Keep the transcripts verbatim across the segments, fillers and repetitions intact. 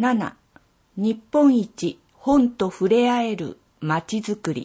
なな、日本一本と触れ合えるまちづくり。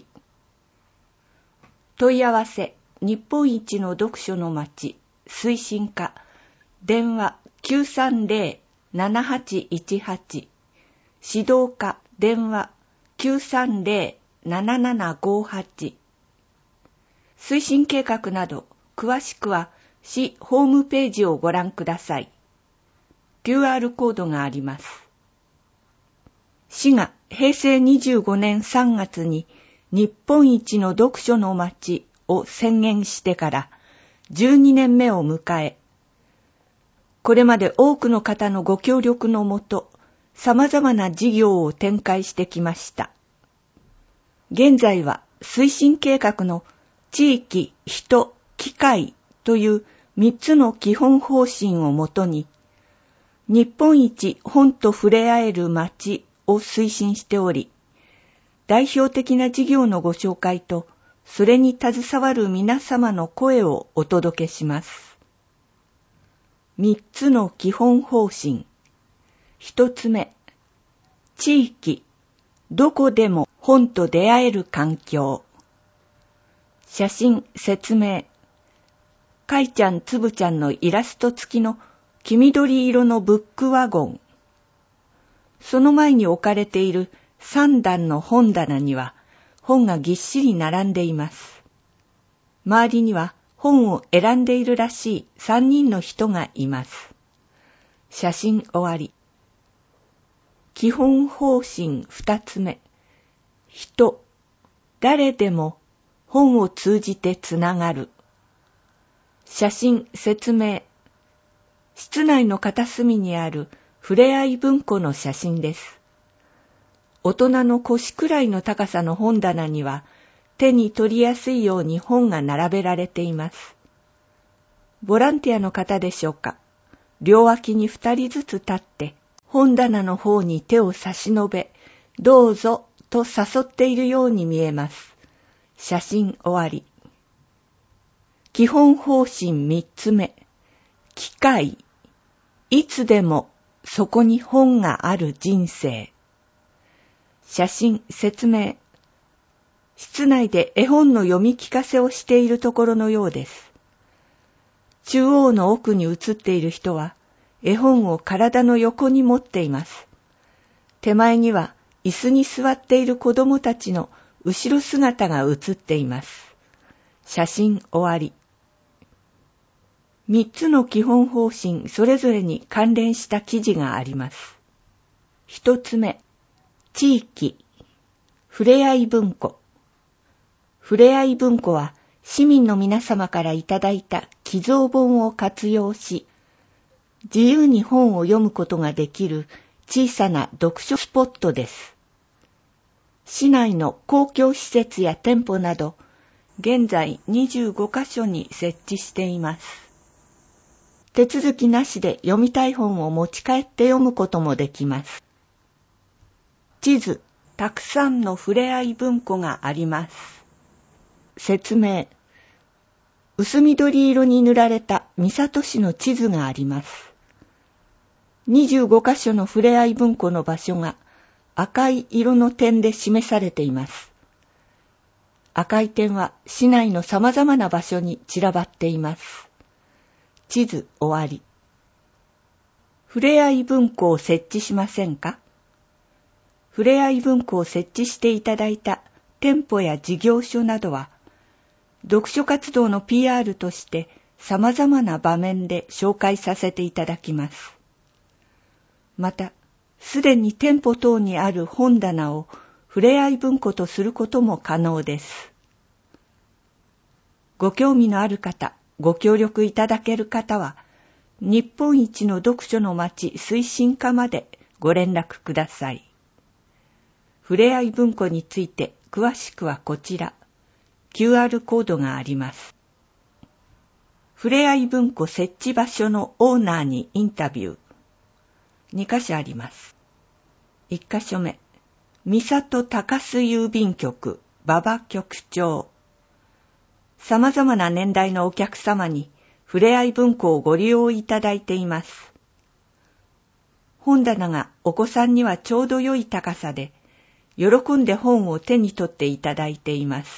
問い合わせ、日本一の読書の街、推進課、電話 きゅうさんゼロ ななはちいちはち、指導課、電話 きゅうさんゼロ ななななごはち。推進計画など、詳しくは市ホームページをご覧ください。キューアール コードがあります。市がへいせいにじゅうごねんさんがつに日本一の読書の街を宣言してからじゅうにねんめを迎え、これまで多くの方のご協力のもと、様々な事業を展開してきました。現在は推進計画の地域、人、機会というみっつの基本方針をもとに、日本一本と触れ合える街を推進しており、代表的な事業のご紹介と、それに携わる皆様の声をお届けします。三つの基本方針。一つ目、地域、どこでも本と出会える環境。写真、説明。かいちゃん、つぶちゃんのイラスト付きの黄緑色のブックワゴン。その前に置かれている三段の本棚には本がぎっしり並んでいます。周りには本を選んでいるらしい三人の人がいます。写真終わり。基本方針二つ目。人、誰でも本を通じてつながる。写真説明。室内の片隅にあるふれあい文庫の写真です。大人の腰くらいの高さの本棚には手に取りやすいように本が並べられています。ボランティアの方でしょうか。両脇に二人ずつ立って本棚の方に手を差し伸べ、どうぞと誘っているように見えます。写真終わり。基本方針三つ目。機会。いつでもそこに本がある人生。写真説明。室内で絵本の読み聞かせをしているところのようです。中央の奥に写っている人は絵本を体の横に持っています。手前には椅子に座っている子供たちの後ろ姿が写っています。写真終わり。三つの基本方針それぞれに関連した記事があります。一つ目、地域、ふれあい文庫。ふれあい文庫は市民の皆様からいただいた寄贈本を活用し、自由に本を読むことができる小さな読書スポットです。市内の公共施設や店舗など、現在にじゅうごかしょに設置しています。手続きなしで読みたい本を持ち帰って読むこともできます。地図、たくさんのふれあい文庫があります。説明。薄緑色に塗られた三郷市の地図があります。にじゅうごかしょのふれあい文庫の場所が赤い色の点で示されています。赤い点は市内の様々な場所に散らばっています。地図終わり。ふれあい文庫を設置しませんか？ふれあい文庫を設置していただいた店舗や事業所などは、読書活動の ピーアール として様々な場面で紹介させていただきます。また、すでに店舗等にある本棚をふれあい文庫とすることも可能です。ご興味のある方、ご協力いただける方は、日本一の読書の街推進課までご連絡ください。ふれあい文庫について詳しくはこちら、キューアール コードがあります。ふれあい文庫設置場所のオーナーにインタビュー。にかしょあります。いっかしょめ、三郷高須郵便局、馬場局長。様々な年代のお客様にふれあい文庫をご利用いただいています。 本棚がお子さんにはちょうど良い高さで、喜んで本を手に取っていただいています。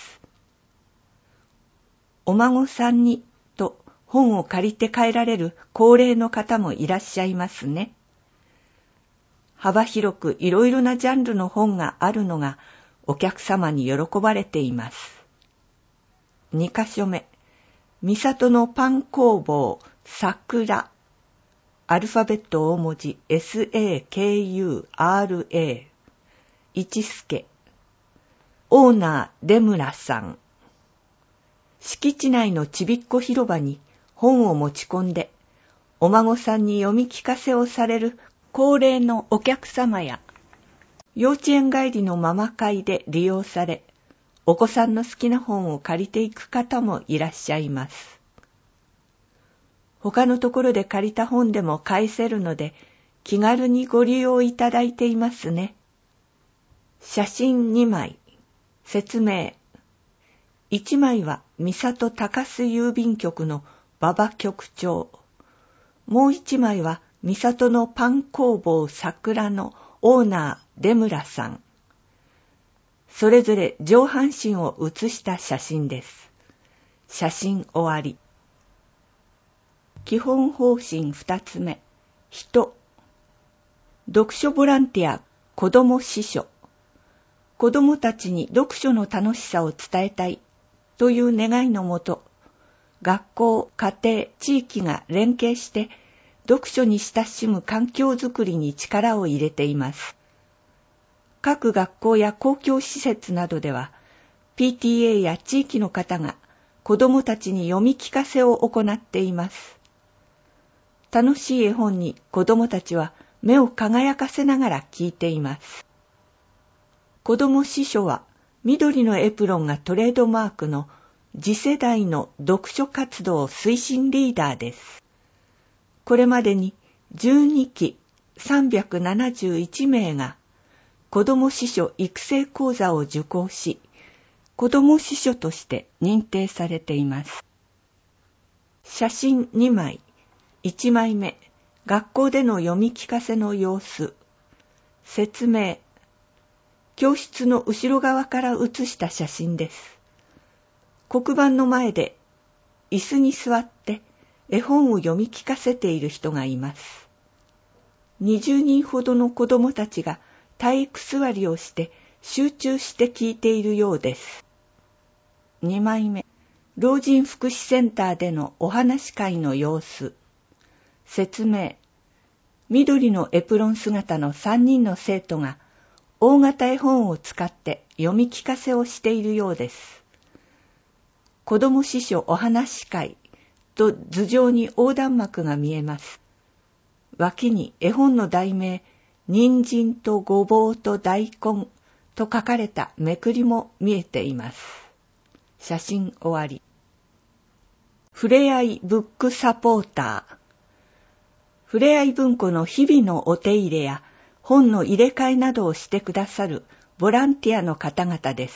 お孫さんにと本を借りて帰られる高齢の方もいらっしゃいますね。幅広くいろいろなジャンルの本があるのがお客様に喜ばれています。にかしょめ、三郷のパン工房桜、アルファベット大文字 エスエーケーユーアールエー、一助、オーナー出村さん。敷地内のちびっこ広場に本を持ち込んで、お孫さんに読み聞かせをされる高齢のお客様や、幼稚園帰りのママ会で利用され、お子さんの好きな本を借りていく方もいらっしゃいます。他のところで借りた本でも返せるので、気軽にご利用いただいていますね。写真にまい。説明。いちまいは三郷高須郵便局の馬場局長。もういちまいは三郷のパン工房桜のオーナー出村さん。それぞれ上半身を写した写真です。写真終わり。基本方針二つ目。人。読書ボランティア子ども司書。子どもたちに読書の楽しさを伝えたいという願いのもと、学校、家庭、地域が連携して読書に親しむ環境づくりに力を入れています。各学校や公共施設などでは、ピーティーエー や地域の方が子どもたちに読み聞かせを行っています。楽しい絵本に子どもたちは目を輝かせながら聞いています。子ども司書は緑のエプロンがトレードマークの次世代の読書活動推進リーダーです。これまでにじゅうにきさんびゃくななじゅういちめいが子ども司書育成講座を受講し、子ども司書として認定されています。写真にまい。いちまいめ、学校での読み聞かせの様子。説明。教室の後ろ側から写した写真です。黒板の前で椅子に座って絵本を読み聞かせている人がいます。にじゅうにんほどの子どもたちが体育座りをして集中して聞いているようです。にまいめ、老人福祉センターでのお話会の様子。説明。緑のエプロン姿のさんにんの生徒が大型絵本を使って読み聞かせをしているようです。子ども司書お話会と頭上に横断幕が見えます。脇に絵本の題名、人参とごぼうと大根と書かれためくりも見えています。写真終わり。ふれあいブックサポーター。ふれあい文庫の日々のお手入れや本の入れ替えなどをしてくださるボランティアの方々です。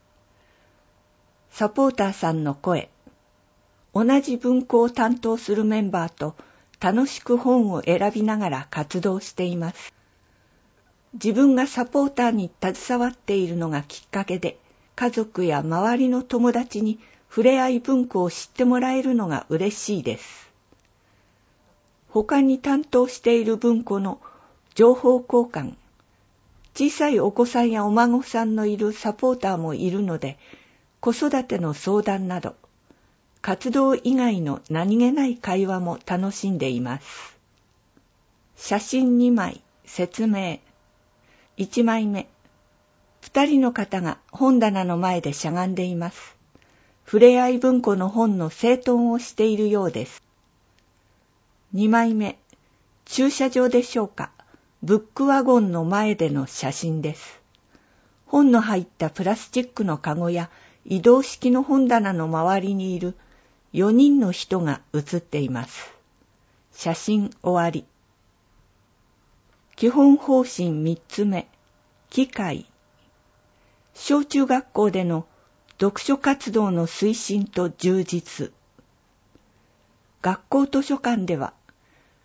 サポーターさんの声。同じ文庫を担当するメンバーと楽しく本を選びながら活動しています。自分がサポーターに携わっているのがきっかけで、家族や周りの友達にふれあい文庫を知ってもらえるのが嬉しいです。他に担当している文庫の情報交換、小さいお子さんやお孫さんのいるサポーターもいるので、子育ての相談など、活動以外の何気ない会話も楽しんでいます。写真にまい、説明。いちまいめ、二人の方が本棚の前でしゃがんでいます。ふれあい文庫の本の整頓をしているようです。にまいめ、駐車場でしょうか、ブックワゴンの前での写真です。本の入ったプラスチックのカゴや移動式の本棚の周りにいるよにんの人が写っています。写真終わり。基本方針みっつめ、機会。小中学校での読書活動の推進と充実。学校図書館では、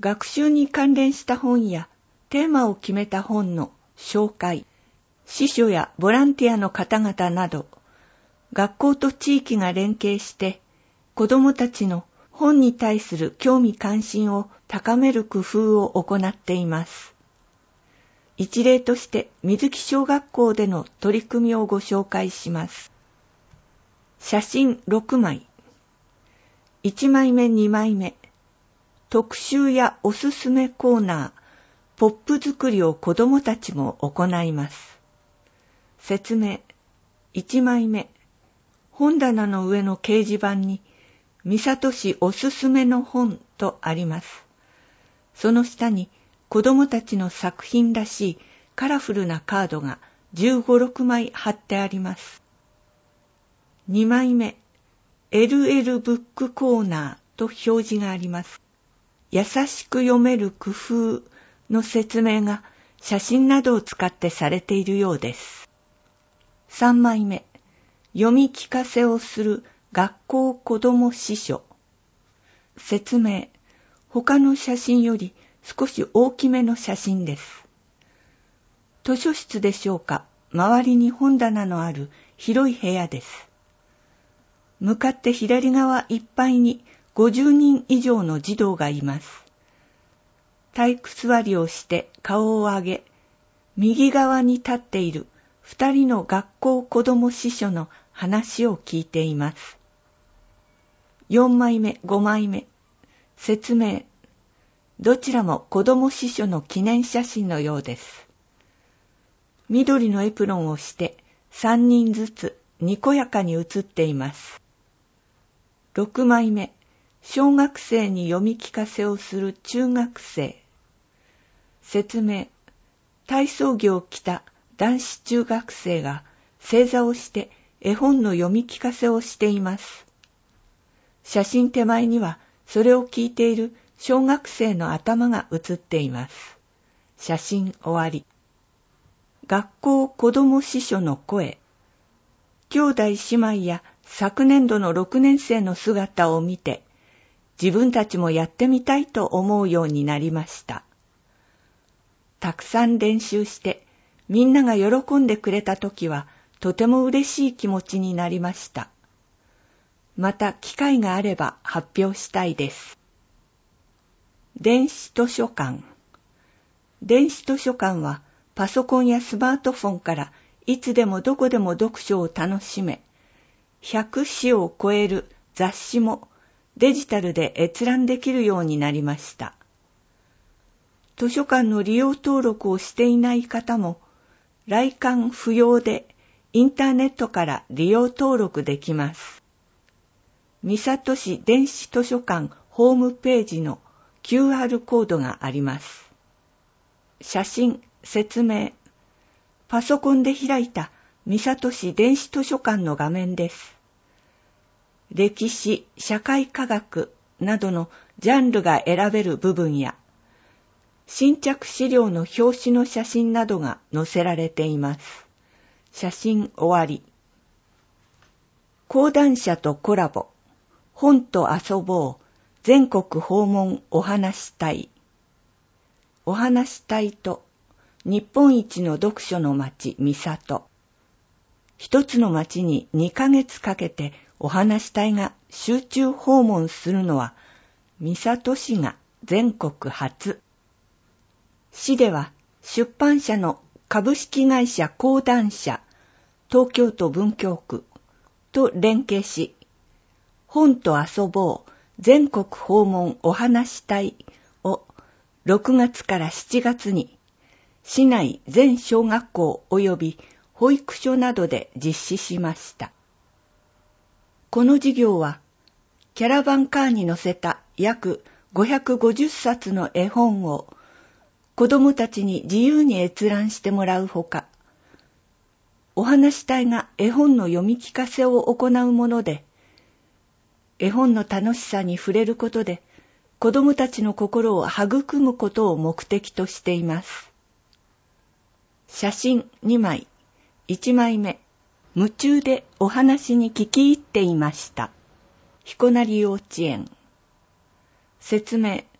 学習に関連した本やテーマを決めた本の紹介、司書やボランティアの方々など、学校と地域が連携して子どもたちの本に対する興味関心を高める工夫を行っています。一例として水木小学校での取り組みをご紹介します。写真ろくまい。いちまいめにまいめ。特集やおすすめコーナー、ポップ作りを子どもたちも行います。説明。いちまいめ。本棚の上の掲示板に、三郷市おすすめの本とあります。その下に子どもたちの作品らしいカラフルなカードがじゅうご、ろくまい貼ってあります。にまいめ。エルエル ブックコーナーと表示があります。優しく読める工夫の説明が写真などを使ってされているようです。さんまいめ。読み聞かせをする学校子ども司書。説明。他の写真より少し大きめの写真です。図書室でしょうか。周りに本棚のある広い部屋です。向かって左側いっぱいにごじゅうにん以上の児童がいます。体育座りをして顔を上げ、右側に立っている二人の学校子ども司書の話を聞いています。よんまいめ、ごまいめ。説明。どちらも子ども司書の記念写真のようです。緑のエプロンをしてさんにんずつにこやかに写っています。ろくまいめ。小学生に読み聞かせをする中学生。説明。体操着を着た男子中学生が正座をして絵本の読み聞かせをしています。写真手前にはそれを聞いている小学生の頭が写っています。写真終わり。学校子ども司書の声。兄弟姉妹や昨年度のろくねん生の姿を見て、自分たちもやってみたいと思うようになりました。たくさん練習して、みんなが喜んでくれたときは、とても嬉しい気持ちになりました。また機会があれば発表したいです。電子図書館。電子図書館はパソコンやスマートフォンからいつでもどこでも読書を楽しめ、ひゃくしを超える雑誌もデジタルで閲覧できるようになりました。図書館の利用登録をしていない方も、来館不要でインターネットから利用登録できます。三郷市電子図書館ホームページの キューアール コードがあります。写真、説明。パソコンで開いた三郷市電子図書館の画面です。歴史、社会科学などのジャンルが選べる部分や、新着資料の表紙の写真などが載せられています。写真終わり。講談社とコラボ。本と遊ぼう。全国訪問お話隊。お話隊と日本一の読書の町三郷。一つの町ににかげつかけてお話隊が集中訪問するのは三郷市が全国初。市では出版社の株式会社講談社、東京都文京区と連携し、本と遊ぼう全国訪問お話隊をろくがつからしちがつに市内全小学校及び保育所などで実施しました。この事業はキャラバンカーに載せた約ごひゃくごじゅっさつの絵本を子どもたちに自由に閲覧してもらうほか、お話隊が絵本の読み聞かせを行うもので、絵本の楽しさに触れることで、子どもたちの心を育むことを目的としています。写真にまい、いちまいめ、夢中でお話に聞き入っていました。彦成幼稚園。説明。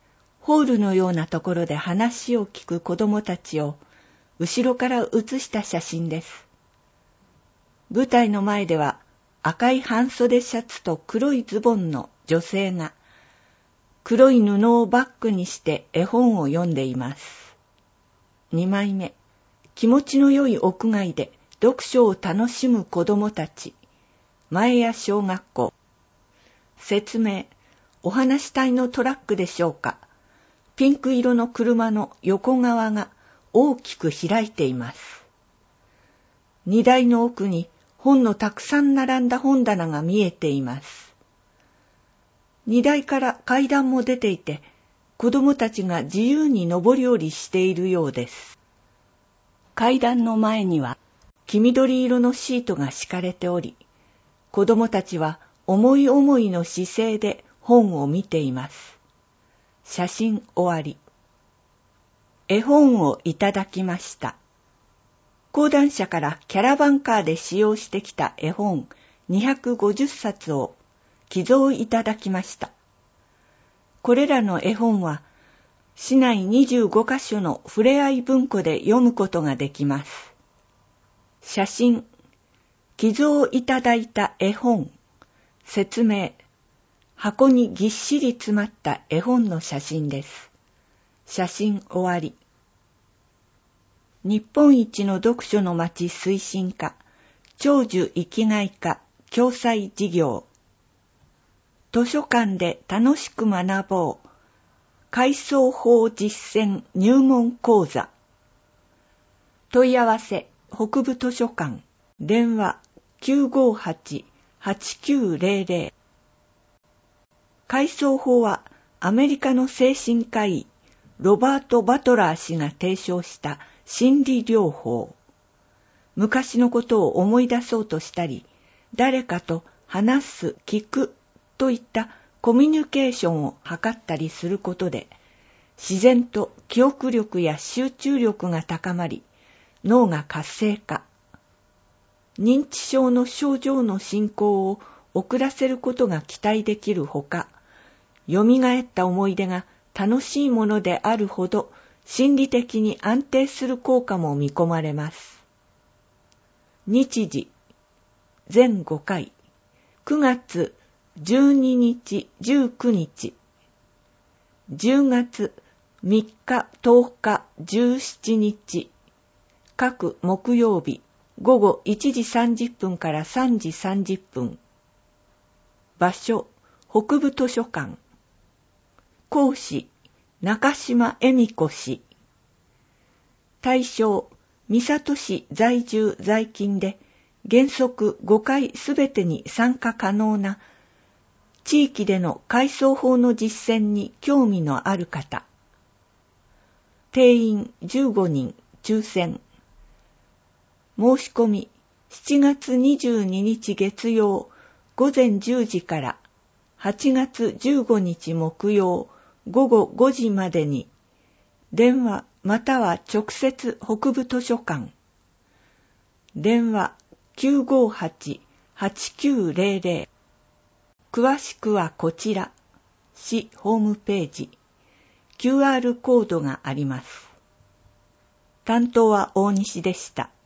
ホールのようなところで話を聞く子供たちを後ろから写した写真です。舞台の前では赤い半袖シャツと黒いズボンの女性が黒い布をバックにして絵本を読んでいます。にまいめ、気持ちの良い屋外で読書を楽しむ子供たち、前谷小学校。説明、お話し隊のトラックでしょうか。ピンク色の車の横側が大きく開いています。荷台の奥に本のたくさん並んだ本棚が見えています。荷台から階段も出ていて、子供たちが自由に上り下りしているようです。階段の前には黄緑色のシートが敷かれており、子供たちは思い思いの姿勢で本を見ています。写真終わり。絵本をいただきました。講談社からキャラバンカーで使用してきた絵本にひゃくごじゅっさつを寄贈いただきました。これらの絵本は市内にじゅうごかしょのふれあい文庫で読むことができます。写真、寄贈いただいた絵本、説明、箱にぎっしり詰まった絵本の写真です。写真終わり。日本一の読書の街推進課、長寿生きがい課共催事業。図書館で楽しく学ぼう。改装法実践入門講座。問い合わせ、北部図書館、電話 きゅうごはち はちきゅうぜろぜろ。改装法はアメリカの精神科医ロバート・バトラー氏が提唱した心理療法。昔のことを思い出そうとしたり、誰かと話す、聞くといったコミュニケーションを図ったりすることで、自然と記憶力や集中力が高まり、脳が活性化。認知症の症状の進行を遅らせることが期待できるほか、よみがえった思い出が楽しいものであるほど心理的に安定する効果も見込まれます。日時、ぜんごかい、くがつじゅうににち、じゅうくにち、じゅうがつみっか、とおか、じゅうしちにち、各木曜日、ごごいちじさんじゅっぷんからさんじさんじゅっぷん。場所、北部図書館。講師、中島恵美子氏。対象、三郷市在住在勤で、原則ごかいすべてに参加可能な、地域での改装法の実践に興味のある方。定員じゅうごにん、抽選。申し込み、しちがつにじゅうににち月曜ごぜんじゅうじからはちがつじゅうごにち木曜ごごごじまでに、電話または直接北部図書館。電話 きゅうごはち はちきゅうぜろぜろ。詳しくはこちら、市ホームページ、キューアール コードがあります。担当は大西でした。